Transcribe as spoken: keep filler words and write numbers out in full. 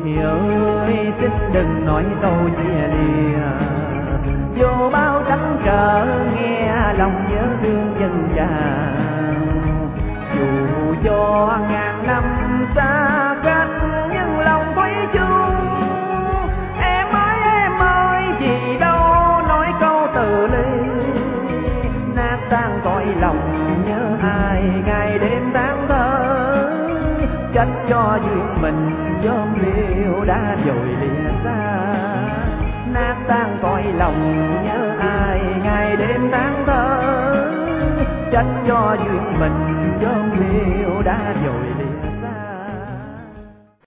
chị ơi xin đừng nói câu chia lìa, vô bao trắc trở nghe lòng nhớ thương dân tràn. Dù cho ngàn năm xa cách nhưng lòng thủy chung. Em ơi em ơi gì đâu nói câu từ ly, nát tan cõi lòng nhớ ai ngày đêm tháng thơ. Trách cho duyên mình chớm liêu đã vội lìa xa, nát tan cõi lòng nhớ ai ngày đêm tháng thơ. Trách cho duyên mình chớm liêu đã vội lìa